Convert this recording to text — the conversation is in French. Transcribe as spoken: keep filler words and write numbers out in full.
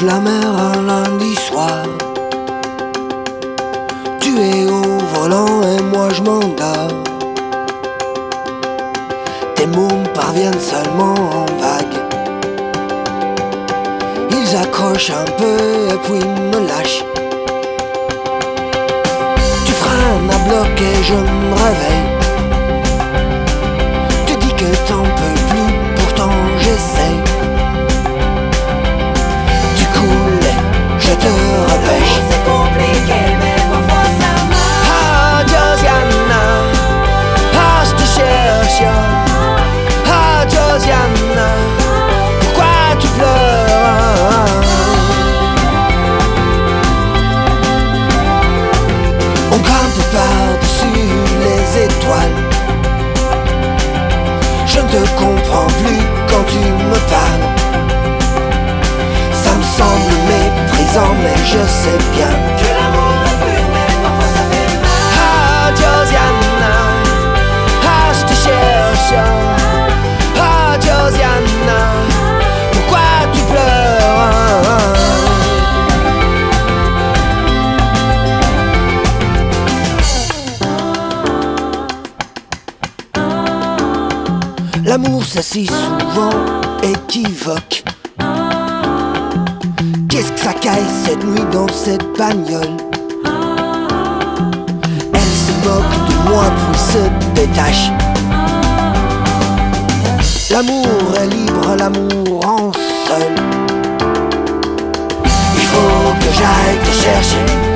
longe la mer un lundi soir. Tu es au volant et moi je m'endors. Tes mots me parviennent seulement en vague. Ils accrochent un peu et puis me lâchent. Tu freines à bloc et je me réveille. Tu dis que t'en peux plus, pourtant j'essaye. Tu coules, je te repêche. C'est compliqué mais parfois ça marche. Ah Josiana, ah je te cherche. Ah Josiana, pourquoi tu pleures? On grimpe par-dessus les étoiles. Je ne te comprends plus quand tu me parles. Ça me semble méprisant mais je sais bien Que l'amour est pur mais parfois ça fait mal. Ah Josiana, ah je te cherche. Ah Josiana, pourquoi tu pleures? L'amour c'est si souvent équivoque. Qu'est-ce que ça caille cette nuit dans cette bagnole? Elle se moque de moi puis se détache. L'amour est libre, l'amour en seul. Il faut que j'aille te chercher.